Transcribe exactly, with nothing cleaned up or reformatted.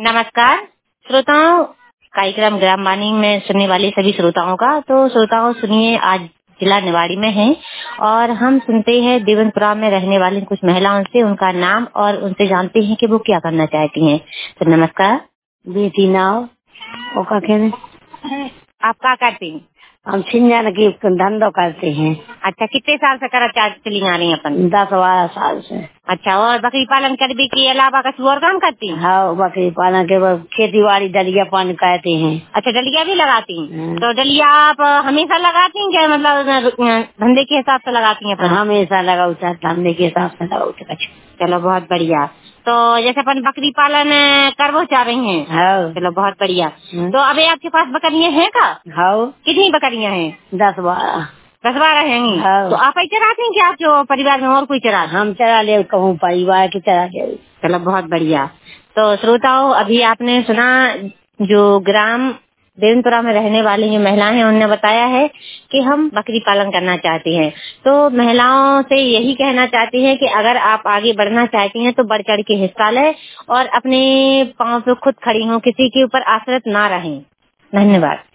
नमस्कार श्रोताओं, कार्यक्रम ग्राम वाणी में सुनने वाले सभी श्रोताओं का। तो श्रोताओं सुनिए, आज जिला निवाड़ी में हैं और हम सुनते हैं देवनपुरा में रहने वाली कुछ महिलाओं से उनका नाम और उनसे जानते हैं कि वो क्या करना चाहती हैं। तो नमस्कार। बेटी नाव वो का कहने आप क्या करती हैं? हम छिंजन की धंधो करते हैं। अच्छा, कितने साल से कर चली आ रही हैं अपन? दस बारह साल से। अच्छा, और बकरी पालन करने के अलावा कुछ और काम करती हैं? हाँ, बकरी पालन के बाद खेती बाड़ी डलिया पानी कहते हैं। अच्छा, डलिया भी लगाती हैं? हाँ। तो डलिया आप हमेशा लगाती हैं क्या, मतलब धंधे के हिसाब से लगाती हैं? हमेशा लगाऊ धंधे के हिसाब से लगाऊ। चलो बहुत बढ़िया। तो जैसे अपन बकरी पालन करवो चाह रही हैं? हाँ। चलो बहुत बढ़िया। हाँ। तो अभी आपके पास बकरियां हैं का? हाँ। कितनी बकरियां हैं? दस बारह। दस बारह हैं। हाँ। तो आप ही चराती हैं कि आप जो परिवार में और कोई चरा? हम चरा ले, कहूँ परिवार की चरा ले। चलो बहुत बढ़िया। तो श्रोताओं, अभी आपने सुना जो ग्राम देवनपुरा में रहने वाली जो महिलाएं हैं उन्होंने बताया है कि हम बकरी पालन करना चाहती हैं। तो महिलाओं से यही कहना चाहती हैं कि अगर आप आगे बढ़ना चाहती हैं तो बढ़ चढ़ के हिस्सा लें और अपने पांव पे खुद खड़ी हों, किसी के ऊपर आश्रित ना रहें। धन्यवाद।